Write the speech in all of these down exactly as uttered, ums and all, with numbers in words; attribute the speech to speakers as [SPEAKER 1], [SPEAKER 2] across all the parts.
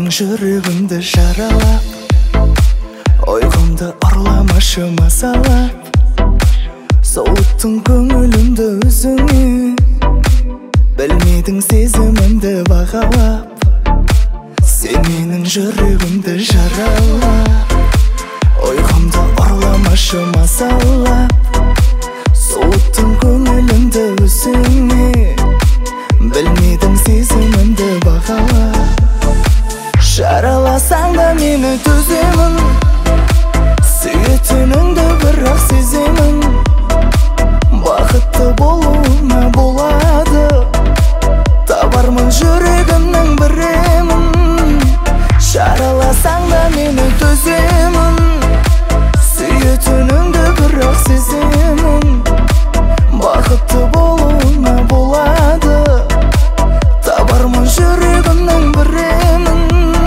[SPEAKER 1] жүрегімді жаралап, ойғымды ұрламашы мазалап, соуыттың көңілімді өзіңе, білмедің сезімімді бағалап. Сен менің жүрегімді жаралап, ойғымды ұрламашы мазалап, соуыттың көңілімді өзіңе, білмедің сезімімді бағалап. Жараласаң да мені төземін, сүйетініңді бірақ сеземін. Бақытты болуыңа болады, табармын жүрегімнің бір емін. Жараласаң да мені төземін, сүйетініңді бірақ сеземін. Бақытты болуыңа болады, табармын жүрегімнің бір емін.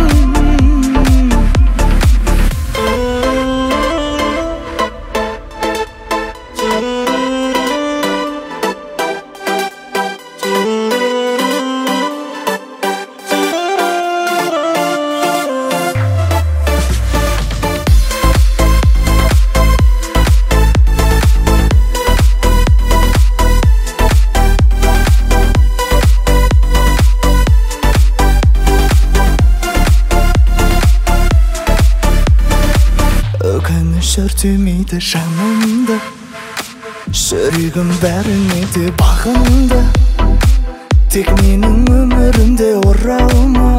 [SPEAKER 1] Өкініш түймейді жанымды, жүрегім бәріне де бағынды. Тек менің өмірімде оралма,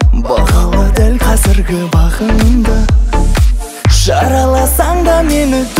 [SPEAKER 1] бағала дәл қазіргі бағыңды. Жараласаң да мені